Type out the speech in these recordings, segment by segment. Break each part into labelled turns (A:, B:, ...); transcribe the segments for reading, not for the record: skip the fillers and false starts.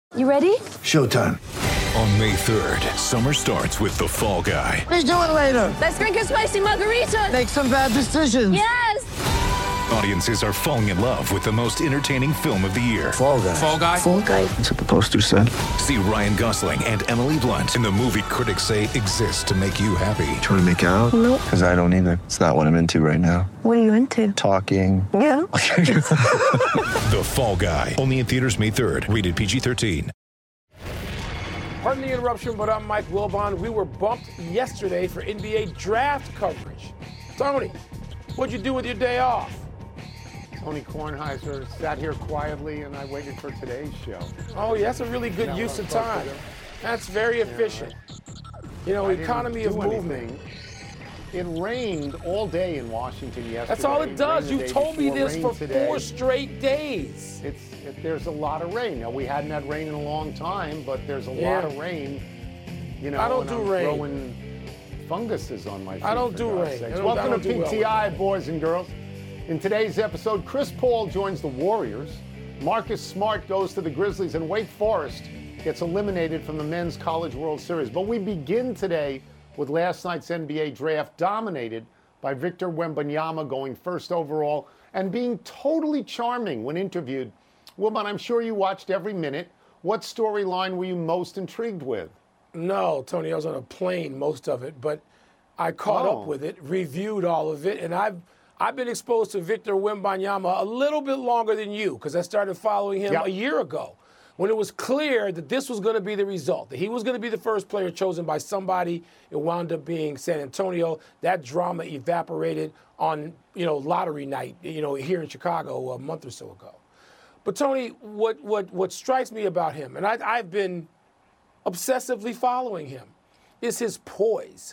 A: You ready?
B: Showtime.
C: On May 3rd, summer starts with The Fall Guy.
D: Let's do it later.
A: Let's drink a spicy margarita.
D: Make some bad decisions.
A: Yes!
C: Audiences are falling in love with the most entertaining film of the year.
B: Fall Guy.
C: Fall Guy?
A: Fall guy.
B: That's what the poster said.
C: See Ryan Gosling and Emily Blunt in the movie critics say exists to make you happy.
B: Trying to make it out?
A: Nope.
B: Because I don't either. It's not what I'm into right now.
A: What are you into?
B: Talking.
A: Yeah.
C: The Fall Guy. Only in theaters May 3rd. Rated PG-13.
E: Pardon the interruption, but I'm Mike Wilbon. We were bumped yesterday for NBA draft coverage. Tony, what'd you do with your day off?
F: Tony Kornheiser sat here quietly, and I waited for today's show.
E: Oh, yeah, that's a really good use of time. That's very efficient. You know, economy of movement.
F: It rained all day in Washington yesterday.
E: That's all it does.
F: Rained the
E: You
F: day
E: told me
F: before,
E: this
F: rained
E: for
F: today.
E: 4 straight days.
F: There's a lot of rain. Now, we hadn't had rain in a long time, but there's a lot of rain. You know,
E: I don't
F: and
E: do
F: I'm
E: rain.
F: growing funguses on my feet.
E: I don't
F: for
E: do
F: God's
E: rain.
F: sakes.
E: I don't
F: Welcome to
E: do well with
F: PTI, boys and girls. In today's episode, Chris Paul joins the Warriors. Marcus Smart goes to the Grizzlies, and Wake Forest gets eliminated from the Men's College World Series. But we begin today with last night's NBA draft, dominated by Victor Wembanyama going first overall and being totally charming when interviewed. Wilbon, I'm sure you watched every minute. What storyline were you most intrigued with?
E: No, Tony, I was on a plane most of it, but I caught up with it, reviewed all of it, and I've been exposed to Victor Wembanyama a little bit longer than you because I started following him a year ago when it was clear that this was going to be the result, that he was going to be the first player chosen by somebody. It wound up being San Antonio. That drama evaporated on, lottery night, here in Chicago a month or so ago. But Tony, what strikes me about him, and I've been obsessively following him, is his poise,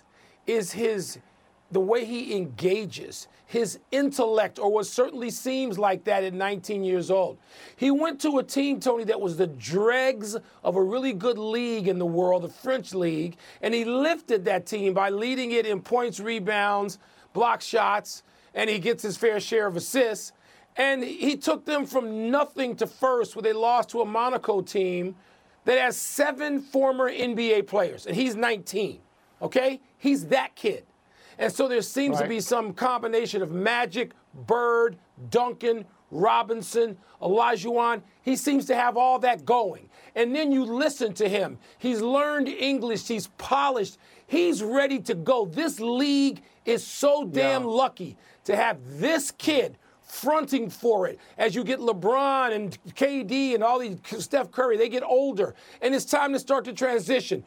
E: is the way he engages, his intellect, or what certainly seems like that at 19 years old. He went to a team, Tony, that was the dregs of a really good league in the world, the French league, and he lifted that team by leading it in points, rebounds, block shots, and he gets his fair share of assists. And he took them from nothing to first, where they lost to a Monaco team that has 7 former NBA players, and he's 19, okay? He's that kid. And so there seems to be some combination of Magic, Bird, Duncan, Robinson, Olajuwon. He seems to have all that going. And then you listen to him. He's learned English. He's polished. He's ready to go. This league is so damn lucky to have this kid fronting for it. As you get LeBron and KD and all these, Steph Curry, they get older. And it's time to start to transition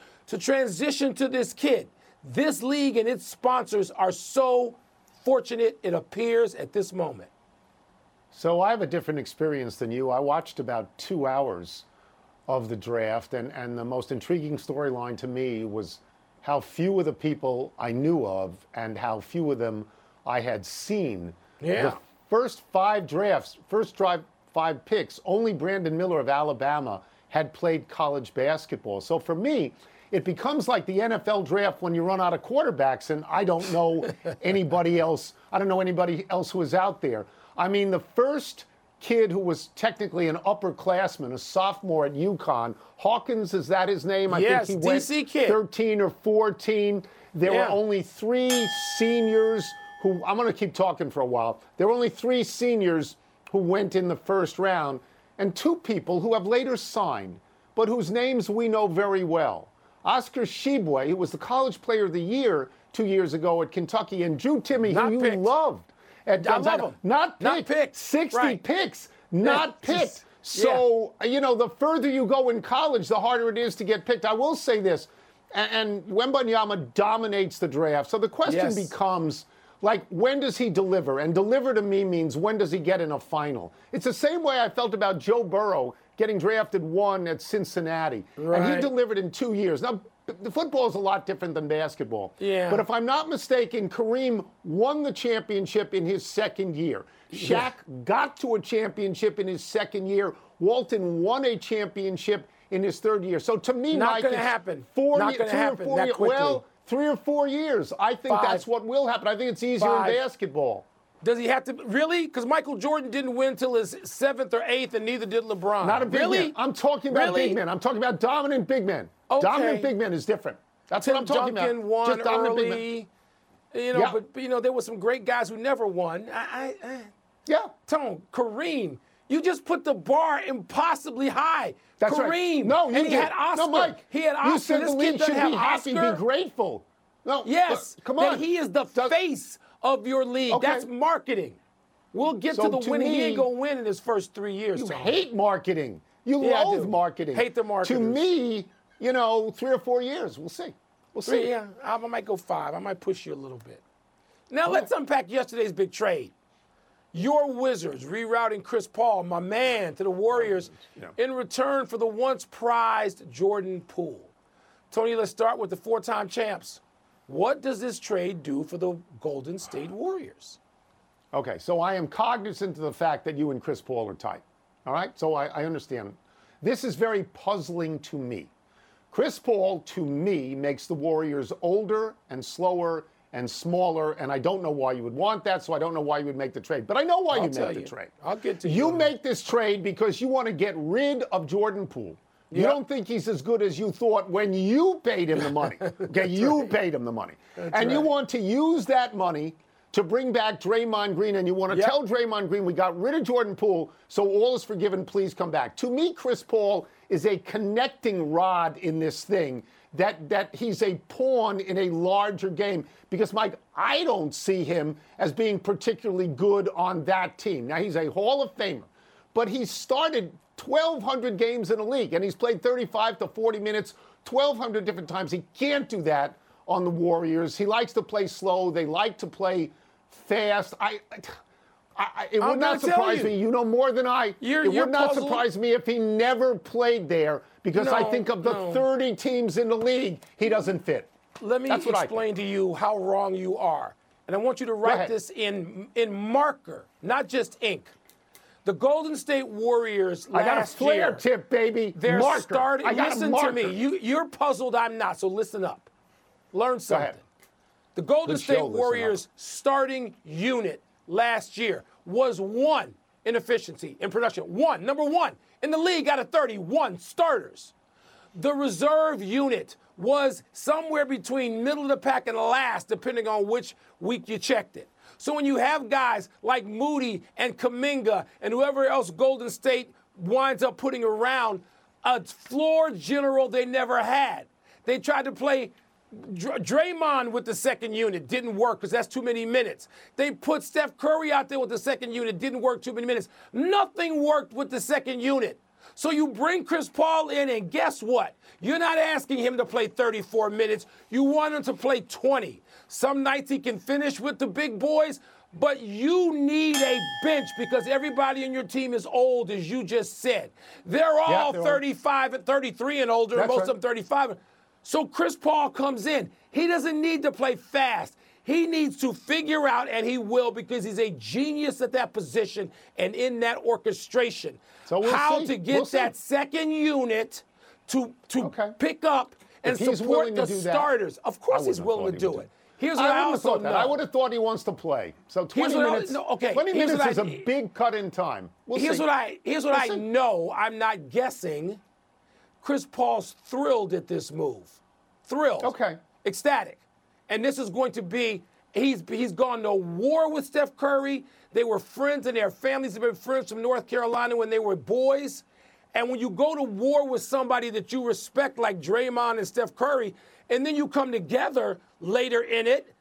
E: to this kid. This league and its sponsors are so fortunate, it appears, at this moment.
F: So I have a different experience than you. I watched about 2 hours of the draft, and the most intriguing storyline to me was how few of the people I knew of and how few of them I had seen.
E: Yeah.
F: The first 5 drafts, first 5 picks, only Brandon Miller of Alabama had played college basketball. So for me, it becomes like the NFL draft when you run out of quarterbacks, and I don't know anybody else. I don't know anybody else who is out there. I mean, the first kid who was technically an upperclassman, a sophomore at UConn, Hawkins, is that his name? I
E: Yes,
F: think he went
E: DC kid.
F: 13 or 14. There were only 3 seniors who, I'm going to keep talking for a while. There were only 3 seniors who went in the first round, and 2 people who have later signed, but whose names we know very well. Oscar Tshiebwe, who was the College Player of the Year 2 years ago at Kentucky, and Drew Timme, who you loved at Gonzaga.
E: I love him.
F: Not picked. 60 picks. Not picked. So, the further you go in college, the harder it is to get picked. I will say this, and Wembanyama dominates the draft. So the question becomes, when does he deliver? And deliver to me means when does he get in a final? It's the same way I felt about Joe Burrow getting drafted 1 at Cincinnati. Right. And he delivered in 2 years. Now, the football is a lot different than basketball. Yeah. But if I'm not mistaken, Kareem won the championship in his second year. Shaq got to a championship in his second year. Walton won a championship in his third year. So to me,
E: not
F: Mike,
E: going to happen. Not going to happen that quickly.
F: Well, 3 or 4 years. I think that's what will happen. I think it's easier in basketball.
E: Does he have to really? Because Michael Jordan didn't win till his 7th or 8th, and neither did LeBron.
F: Not a big
E: really?
F: man. I'm talking about big men. I'm talking about dominant big men.
E: Okay.
F: Dominant big men is different. That's what I'm talking
E: Duncan
F: about.
E: won
F: Just dominant
E: early.
F: big men.
E: You know,
F: Yeah.
E: but you know, there were some great guys who never won.
F: Yeah.
E: Tone, Kareem, you just put the bar impossibly high.
F: That's
E: Kareem,
F: right. No, you
E: and he
F: did.
E: had Oscar.
F: No, Mike.
E: He had Oscar.
F: You said
E: This
F: the
E: kid
F: league
E: doesn't
F: should
E: have
F: be happy,
E: Oscar.
F: be grateful. No,
E: Yes,
F: come on.
E: that he is the face of your league.
F: Okay.
E: That's marketing. We'll get
F: So
E: to the
F: to
E: winning. He
F: me,
E: ain't gonna win in his first 3 years.
F: You
E: Tony.
F: hate marketing. You
E: Yeah, I
F: loathe
E: do.
F: marketing.
E: Hate the marketers.
F: To me, 3 or 4 years. We'll see. We'll see.
E: Yeah, I might go 5. I might push you a little bit. Now let's unpack yesterday's big trade. Your Wizards rerouting Chris Paul, my man, to the Warriors in return for the once prized Jordan Poole. Tony, let's start with the 4-time champs. What does this trade do for the Golden State Warriors?
F: Okay, so I am cognizant of the fact that you and Chris Paul are tight. All right, so I understand. This is very puzzling to me. Chris Paul, to me, makes the Warriors older and slower and smaller, and I don't know why you would want that, so I don't know why you would make the trade. But I know why you make the trade.
E: I'll get to you.
F: You make this trade because you want to get rid of Jordan Poole. You don't think he's as good as you thought when you paid him the money. Okay, you paid him the money. And you want to use that money to bring back Draymond Green, and you want to tell Draymond Green, we got rid of Jordan Poole, so all is forgiven, please come back. To me, Chris Paul is a connecting rod in this thing, that he's a pawn in a larger game. Because, Mike, I don't see him as being particularly good on that team. Now, he's a Hall of Famer, but he started 1,200 games in the league, and he's played 35 to 40 minutes 1,200 different times. He can't do that on the Warriors. He likes to play slow. They like to play fast. It would not surprise me. You know more than I. It would not surprise me if he never played there, because I think of the 30 teams in the league, he doesn't fit.
E: Let me explain to you how wrong you are. And I want you to write this in marker, not just ink. The Golden State Warriors last year.
F: I got a flare tip, baby.
E: They're starting.
F: Listen
E: to me. You're puzzled. I'm not. So listen up. Learn something. The Golden State Warriors starting unit last year was 1 in efficiency, in production. Number 1 in the league out of 31 starters. The reserve unit was somewhere between middle of the pack and last, depending on which week you checked it. So when you have guys like Moody and Kuminga and whoever else Golden State winds up putting around, a floor general they never had. They tried to play Draymond with the second unit. Didn't work because that's too many minutes. They put Steph Curry out there with the second unit. Didn't work, too many minutes. Nothing worked with the second unit. So you bring Chris Paul in, and guess what? You're not asking him to play 34 minutes. You want him to play 20. Some nights he can finish with the big boys, but you need a bench because everybody on your team is old, as you just said. They're all 35 and 33 and older, and most of them 35. So Chris Paul comes in. He doesn't need to play fast. He needs to figure out, and he will, because he's a genius at that position and in that orchestration, how to get that second unit to pick up and support the starters. Of course he's willing to do it. Here's what I also know.
F: I would have thought he wants to play. So 20 minutes, 20 minutes is a big cut in time.
E: Here's what I know. I'm not guessing. Chris Paul's thrilled at this move. Thrilled.
F: Okay.
E: Ecstatic. And this is going to be, he's gone to war with Steph Curry. They were friends, and their families have been friends from North Carolina when they were boys. And when you go to war with somebody that you respect like Draymond and Steph Curry, and then you come together later in it,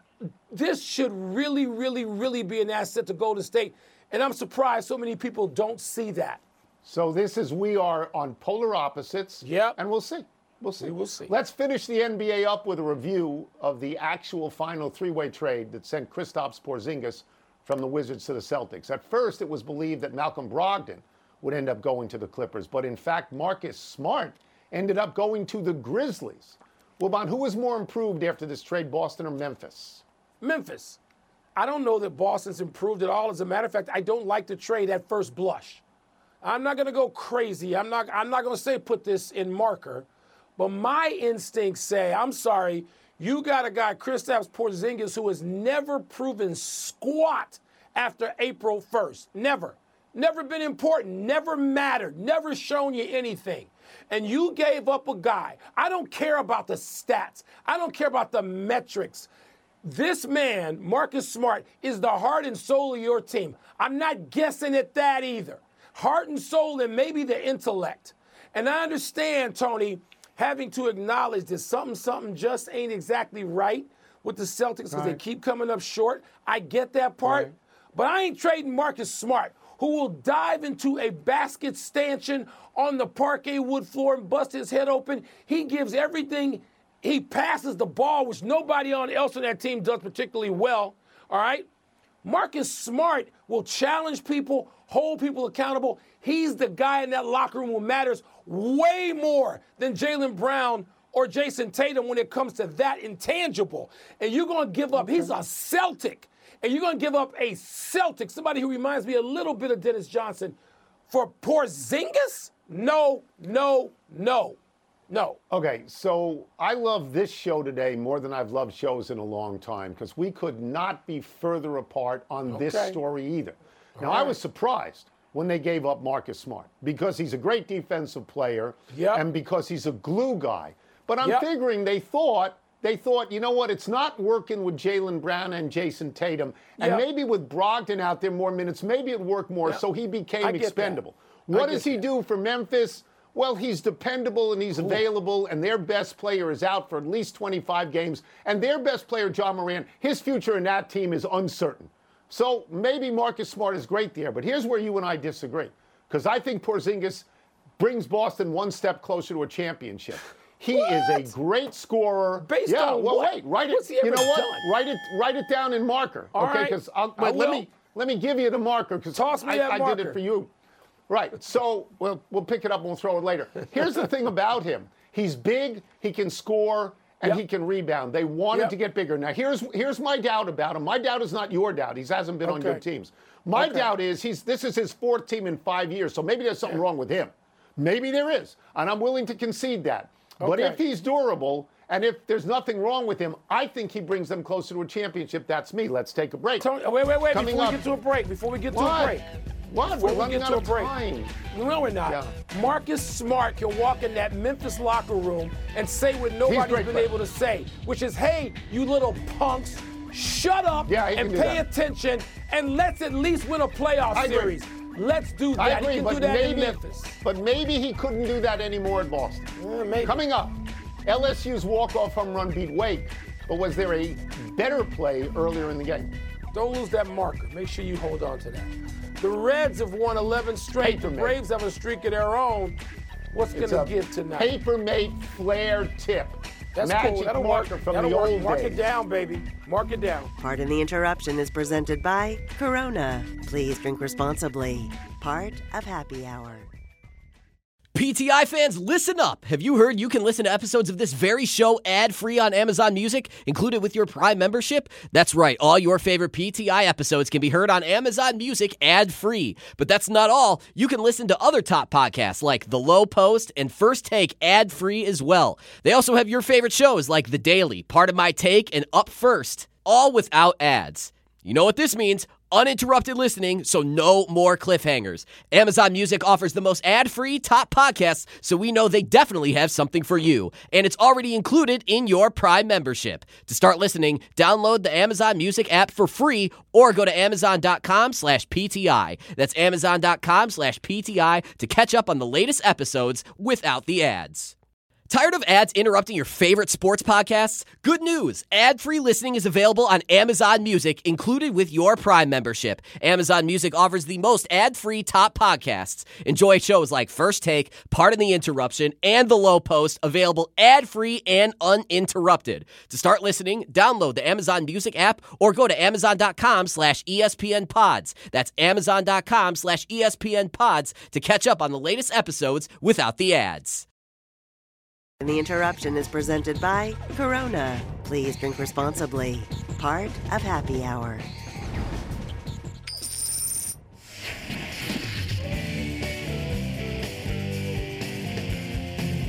E: this should really, really, really be an asset to Golden State. And I'm surprised so many people don't see that.
F: So we are on polar opposites.
E: Yep.
F: And we'll see. We'll see.
E: We will see.
F: Let's finish the NBA up with a review of the actual final three-way trade that sent Kristaps Porzingis from the Wizards to the Celtics. At first, it was believed that Malcolm Brogdon would end up going to the Clippers, but in fact, Marcus Smart ended up going to the Grizzlies. Wilbon, who was more improved after this trade, Boston or Memphis?
E: Memphis. I don't know that Boston's improved at all. As a matter of fact, I don't like the trade at first blush. I'm not going to go crazy. I'm not going to say put this in marker. But my instincts say, I'm sorry, you got a guy, Kristaps Porzingis, who has never proven squat after April 1st. Never. Never been important, never mattered, never shown you anything. And you gave up a guy. I don't care about the stats. I don't care about the metrics. This man, Marcus Smart, is the heart and soul of your team. I'm not guessing at that either. Heart and soul and maybe the intellect. And I understand, Tony, having to acknowledge that something just ain't exactly right with the Celtics because they keep coming up short. I get that part. Right. But I ain't trading Marcus Smart, who will dive into a basket stanchion on the parquet wood floor and bust his head open. He gives everything. He passes the ball, which nobody else on that team does particularly well, all right? Marcus Smart will challenge people, hold people accountable. He's the guy in that locker room who matters way more than Jaylen Brown or Jason Tatum when it comes to that intangible. And you're going to give up. He's a Celtic. And you're going to give up a Celtic, somebody who reminds me a little bit of Dennis Johnson, for Porzingis? No.
F: Okay, so I love this show today more than I've loved shows in a long time because we could not be further apart on this story either. Now, I was surprised when they gave up Marcus Smart because he's a great defensive player and because he's a glue guy. But I'm figuring they thought, you know what, it's not working with Jaylen Brown and Jason Tatum. And maybe with Brogdon out there more minutes, maybe it worked more, so he became expendable. What does he do for Memphis? Well, he's dependable and he's available, and their best player is out for at least 25 games. And their best player, John Moran, his future in that team is uncertain. So maybe Marcus Smart is great there, but here's where you and I disagree. Because I think Porzingis brings Boston one step closer to a championship. He is a great scorer.
E: Based on what?
F: Wait, write it. You know what? Write it down in marker. Okay, because let me give you the marker because I did it for you. Right. So we'll pick it up and we'll throw it later. Here's the thing about him: he's big, he can score, and he can rebound. They wanted to get bigger. Now here's my doubt about him. My doubt is not your doubt. He hasn't been on good teams. My doubt is this is his fourth team in 5 years. So maybe there's something wrong with him. Maybe there is, and I'm willing to concede that. But if he's durable and if there's nothing wrong with him, I think he brings them closer to a championship. That's me. Let's take a break.
E: Tony, wait. Before we get to a break.
F: What? We're running out of time.
E: No, we're not. Yeah. Marcus Smart can walk in that Memphis locker room and say what nobody's been able to say, which is, hey, you little punks, shut up and pay attention, and let's at least win a playoff series. Let's do that.
F: I agree,
E: he can do that in Memphis.
F: But maybe he couldn't do that anymore at Boston.
E: Maybe.
F: Coming up, LSU's walk-off home run beat Wake, but was there a better play earlier in the game?
E: Don't lose that marker. Make sure you hold on to that. The Reds have won 11 straight. The Braves have a streak of their own. What's going to give tonight?
F: Paper-mate flare tip.
E: That's
F: Magic
E: cool. That'll
F: marker
E: work.
F: from the old days.
E: Mark it down, baby. Mark it down.
G: Pardon the Interruption is presented by Corona. Please drink responsibly. Part of Happy Hour.
H: PTI fans, listen up. Have you heard you can listen to episodes of this very show ad-free on Amazon Music, included with your Prime membership? That's right. All your favorite PTI episodes can be heard on Amazon Music ad-free. But that's not all. You can listen to other top podcasts like The Low Post and First Take ad-free as well. They also have your favorite shows like The Daily, Part of My Take, and Up First, all without ads. You know what this means? Uninterrupted listening, so no more cliffhangers. Amazon Music offers the most ad-free top podcasts, so we know they definitely have something for you. And it's already included in your Prime membership. To start listening, download the Amazon Music app for free or go to Amazon.com/PTI. That's Amazon.com/PTI to catch up on the latest episodes without the ads. Tired of ads interrupting your favorite sports podcasts? Good news! Ad-free listening is available on Amazon Music, included with your Prime membership. Amazon Music offers the most ad-free top podcasts. Enjoy shows like First Take, Pardon the Interruption, and The Low Post, available ad-free and uninterrupted. To start listening, download the Amazon Music app or go to Amazon.com/ESPNpods. That's Amazon.com/ESPNpods to catch up on the latest episodes without the ads.
G: And the Interruption is presented by Corona. Please drink responsibly. Part of Happy Hour.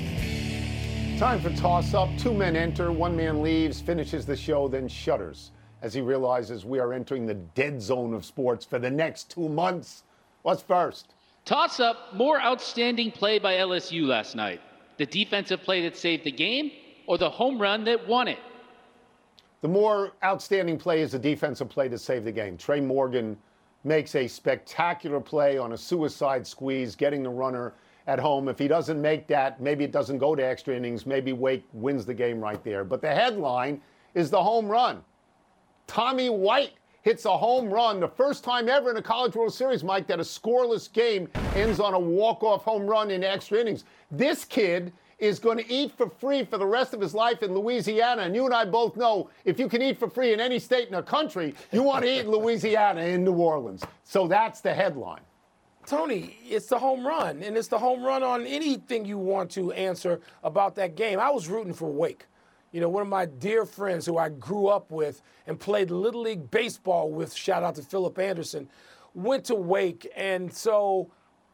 F: Time for toss-up. Two men enter, one man leaves, finishes the show, then shudders. as he realizes we are entering the dead zone of sports for the next 2 months. What's first?
I: Toss-up, more outstanding play by LSU last night. The defensive play that saved the game or the home run that won it?
F: The more outstanding play is the defensive play to save the game. Trey Morgan makes a spectacular play on a suicide squeeze, getting the runner at home. If he doesn't make that, maybe it doesn't go to extra innings. Maybe Wake wins the game right there. But the headline is the home run. Tommy White hits a home run, the first time ever in a College World Series, Mike, that a scoreless game ends on a walk-off home run in extra innings. This kid is going to eat for free for the rest of his life in Louisiana. And you and I both know if you can eat for free in any state in the country, you want to eat in Louisiana, in New Orleans. So that's the headline.
E: Tony, it's the home run, and it's the home run on anything you want to answer about that game. I was rooting for Wake. You know, one of my dear friends who I grew up with and played Little League Baseball with, shout out to Philip Anderson, went to Wake. And so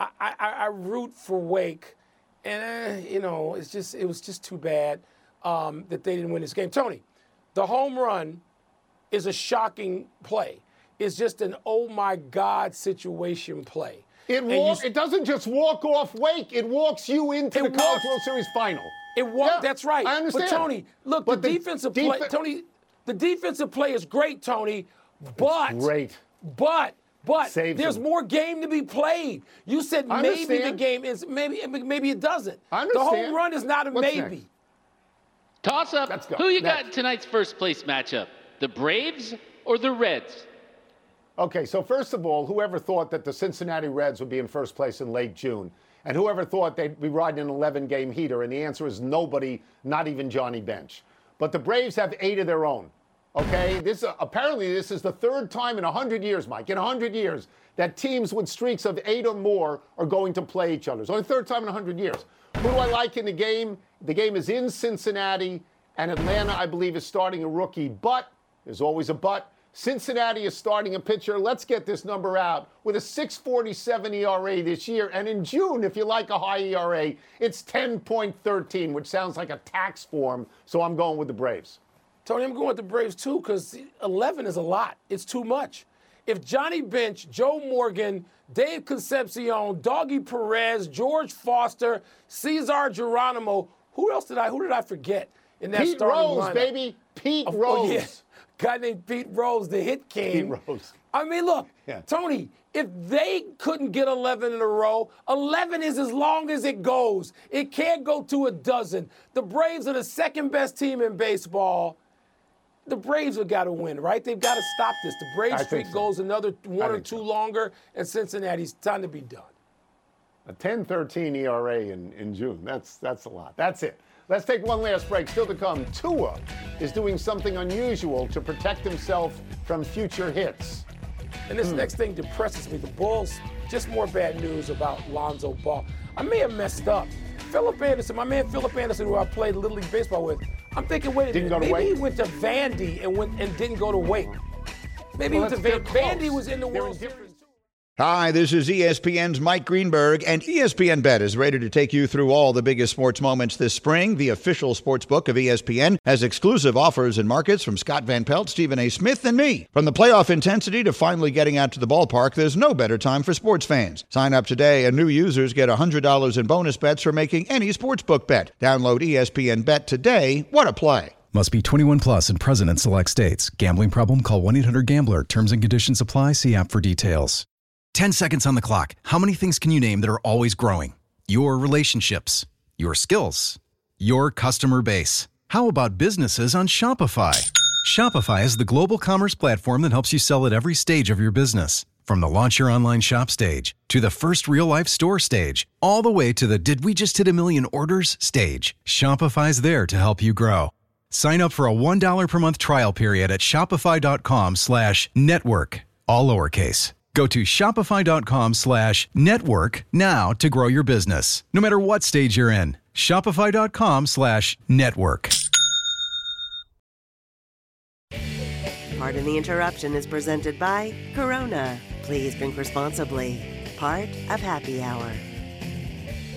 E: I root for Wake. And, you know, it was just too bad that they didn't win this game. Tony, the home run is a shocking play. It's just an oh my God situation play.
F: It doesn't just walk off Wake. It walks you into the College World Series final.
E: That's right.
F: I understand.
E: But Tony, look, the defensive play, Tony, the defensive play is great, Tony. But
F: it's great.
E: But
F: Saves
E: there's
F: him.
E: more game to be played. You said maybe the game is maybe it doesn't.
F: I understand.
E: The home run is not a maybe.
F: Next?
I: Toss up.
F: Let's go.
I: Who you
F: Next.
I: got in tonight's first place matchup? The Braves or the Reds?
F: Okay, so first of all, whoever thought that the Cincinnati Reds would be in first place in late June? And whoever thought they'd be riding an 11-game heater? And the answer is nobody, not even Johnny Bench. But the Braves have 8 of their own. Okay, apparently this is the third time in 100 years, Mike, in 100 years, that teams with streaks of 8 or more are going to play each other. It's only the third time in 100 years. Who do I like in the game? The game is in Cincinnati, and Atlanta, I believe, is starting a rookie. But, there's always a but, Cincinnati is starting a pitcher. Let's get this number out. With a 6.47 ERA this year, and in June, if you like a high ERA, it's 10.13, which sounds like a tax form, so I'm going with the Braves.
E: Tony, I'm going with the Braves, too, because 11 is a lot. It's too much. If Johnny Bench, Joe Morgan, Dave Concepcion, Doggy Perez, George Foster, Cesar Geronimo, who did I forget in that
F: Pete
E: starting
F: Rose,
E: lineup?
F: baby. Pete Rose.
E: Oh, yeah. Guy named Pete Rose, the hit king.
F: Pete Rose.
E: I mean, look,
F: Yeah.
E: Tony, if they couldn't get 11 in a row, 11 is as long as it goes. It can't go to a dozen. The Braves are the second best team in baseball. The Braves have got to win, right? They've got to stop this. The Braves streak goes another one or two longer, and Cincinnati's time to be done.
F: A 10.13 ERA in June. That's a lot. That's it. Let's take one last break. Still to come, Tua is doing something unusual to protect himself from future hits.
E: And this next thing depresses me. The Bulls, just more bad news about Lonzo Ball. I may have messed up. Philip Anderson, my man Philip Anderson, who I played Little League Baseball with, I'm thinking, wait a minute, maybe he went to Vandy and didn't go to Wake. Maybe he went to Vandy. Vandy was in the World Series.
J: Hi, this is ESPN's Mike Greenberg, and ESPN Bet is ready to take you through all the biggest sports moments this spring. The official sports book of ESPN has exclusive offers and markets from Scott Van Pelt, Stephen A. Smith, and me. From the playoff intensity to finally getting out to the ballpark, there's no better time for sports fans. Sign up today, and new users get $100 in bonus bets for making any sportsbook bet. Download ESPN Bet today. What a play.
K: Must be 21 plus and present in select states. Gambling problem? Call 1-800-GAMBLER. Terms and conditions apply. See app for details.
L: 10 seconds on the clock. How many things can you name that are always growing? Your relationships, your skills, your customer base. How about businesses on Shopify? Shopify is the global commerce platform that helps you sell at every stage of your business. From the launch your online shop stage, to the first real-life store stage, all the way to the did we just hit a million orders stage. Shopify's there to help you grow. Sign up for a $1 per month trial period at shopify.com/network, all lowercase. Go to shopify.com/network now to grow your business, no matter what stage you're in. Shopify.com/network.
G: Pardon the Interruption is presented by Corona. Please drink responsibly. Part of Happy Hour.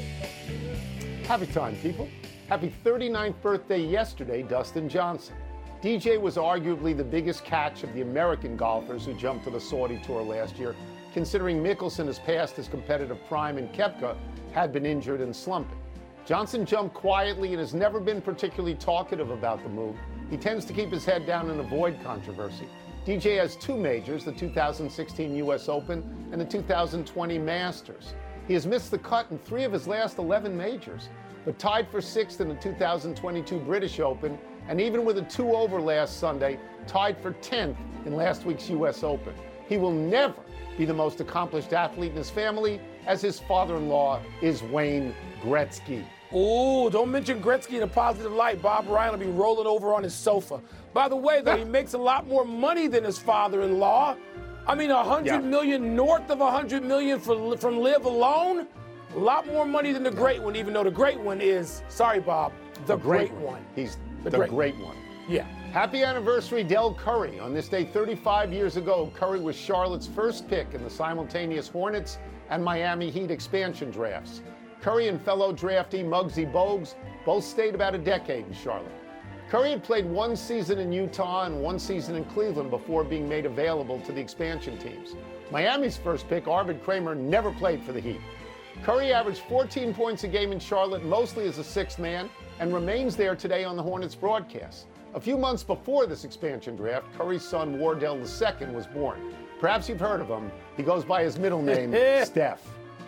F: Happy time, people. Happy 39th birthday yesterday, Dustin Johnson. DJ was arguably the biggest catch of the American golfers who jumped to the Saudi Tour last year, considering Mickelson has passed his competitive prime and Koepka had been injured and slumping. Johnson jumped quietly and has never been particularly talkative about the move. He tends to keep his head down and avoid controversy. DJ has 2 majors, the 2016 U.S. Open and the 2020 Masters. He has missed the cut in 3 of his last 11 majors, but tied for 6th in the 2022 British Open, and even with a 2-over last Sunday, tied for 10th in last week's U.S. Open. He will never be the most accomplished athlete in his family, as his father-in-law is Wayne Gretzky.
E: Ooh, don't mention Gretzky in a positive light. Bob Ryan will be rolling over on his sofa. By the way, though, he makes a lot more money than his father-in-law. I mean, $100 million, north of $100 million from Live alone. A lot more money than the great one, even though the great one is, sorry, Bob, the great one.
F: He's the great one.
E: Yeah.
F: Happy anniversary, Del Curry. On this day 35 years ago, Curry was Charlotte's first pick in the simultaneous Hornets and Miami Heat expansion drafts. Curry and fellow draftee Muggsy Bogues both stayed about a decade in Charlotte. Curry had played 1 season in Utah and 1 season in Cleveland before being made available to the expansion teams. Miami's first pick, Arvid Kramer, never played for the Heat. Curry averaged 14 points a game in Charlotte, mostly as a 6th man, and remains there today on the Hornets broadcast. A few months before this expansion draft, Curry's son Wardell II was born. Perhaps you've heard of him. He goes by his middle name, Steph.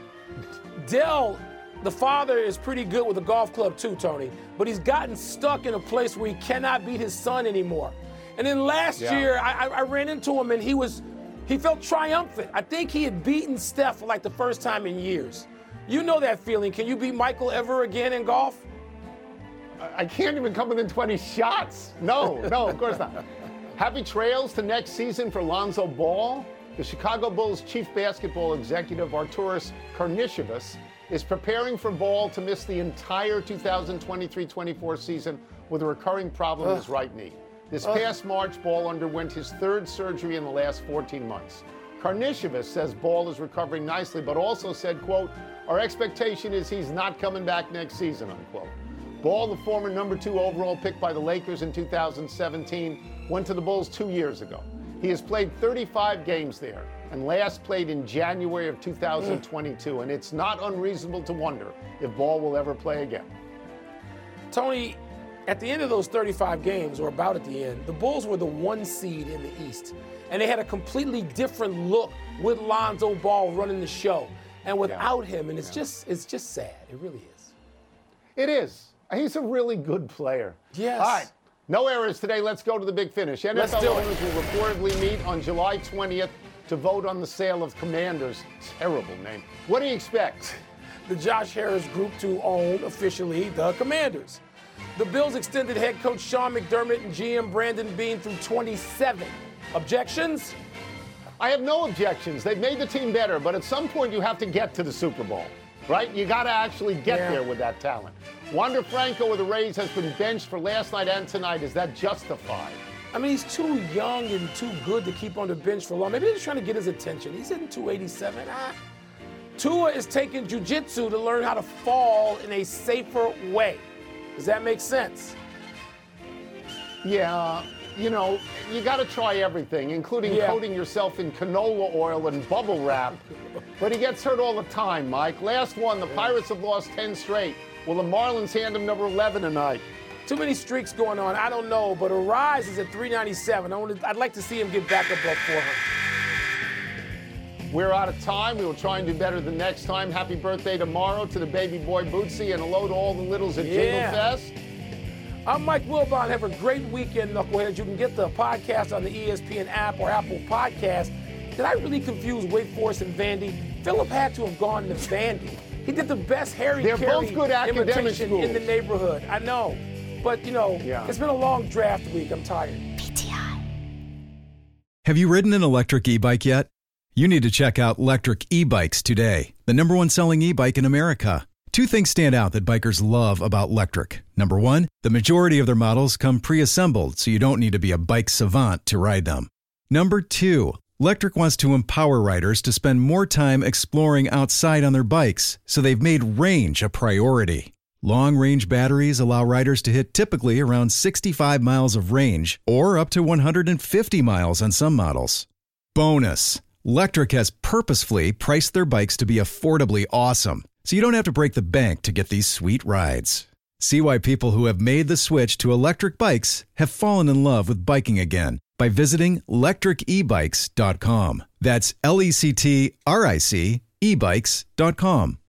E: Del, the father, is pretty good with a golf club too, Tony, but he's gotten stuck in a place where he cannot beat his son anymore. And then last year, I ran into him and he felt triumphant. I think he had beaten Steph for like the first time in years. You know that feeling. Can you beat Michael ever again in golf?
F: I can't even come within 20 shots. No, of course not. Happy trails to next season for Lonzo Ball. The Chicago Bulls chief basketball executive, Arturas Karnisovas, is preparing for Ball to miss the entire 2023-24 season with a recurring problem in his right knee. This past March, Ball underwent his 3rd surgery in the last 14 months. Karnisovas says Ball is recovering nicely, but also said, quote, "Our expectation is he's not coming back next season," unquote. Ball, the former number 2 overall pick by the Lakers in 2017, went to the Bulls 2 years ago. He has played 35 games there and last played in January of 2022, and it's not unreasonable to wonder if Ball will ever play again.
E: Tony, at the end of those 35 games, or about at the end, the Bulls were the 1 seed in the East, and they had a completely different look with Lonzo Ball running the show and without him, and it's just sad. It really is.
F: It is. He's a really good player.
E: Yes.
F: All right. No errors today. Let's go to the big finish. NFL owners will reportedly meet on July 20th to vote on the sale of Commanders. Terrible name. What do you expect?
E: The Josh Harris group to own officially the Commanders. The Bills extended head coach Sean McDermott and GM Brandon Beane through 27. Objections?
F: I have no objections. They've made the team better, but at some point you have to get to the Super Bowl, right? You got to actually get there with that talent. Wander Franco of the Rays has been benched for last night and tonight. Is that justified?
E: I mean, he's too young and too good to keep on the bench for long. Maybe they're just trying to get his attention. He's hitting 287. Tua is taking jiu-jitsu to learn how to fall in a safer way. Does that make sense?
F: Yeah. You know, you got to try everything, including coating yourself in canola oil and bubble wrap. But he gets hurt all the time, Mike. Last one, the Pirates have lost 10 straight. Will the Marlins hand him number 11 tonight?
E: Too many streaks going on. I don't know, but Arise is at 397. I'd like to see him get back above 400.
F: We're out of time. We will try and do better the next time. Happy birthday tomorrow to the baby boy Bootsy, and hello to all the littles at Jingle Fest.
E: I'm Mike Wilbon. Have a great weekend, Knuckleheads. You can get the podcast on the ESPN app or Apple Podcast. Did I really confuse Wake Forest and Vandy? Philip had to have gone to Vandy. He did the best Harry Carey
F: both good
E: imitation
F: schools
E: in the neighborhood. I know. But, you know, it's been a long draft week. I'm tired.
A: PTI.
K: Have you ridden an electric e-bike yet? You need to check out Lectric E-Bikes today, the #1 selling e-bike in America. 2 things stand out that bikers love about Lectric. Number 1, the majority of their models come pre-assembled, so you don't need to be a bike savant to ride them. Number 2, Lectric wants to empower riders to spend more time exploring outside on their bikes, so they've made range a priority. Long-range batteries allow riders to hit typically around 65 miles of range or up to 150 miles on some models. Bonus, Lectric has purposefully priced their bikes to be affordably awesome, so you don't have to break the bank to get these sweet rides. See why people who have made the switch to electric bikes have fallen in love with biking again by visiting lectricebikes.com. That's LECTRIC ebikes.com.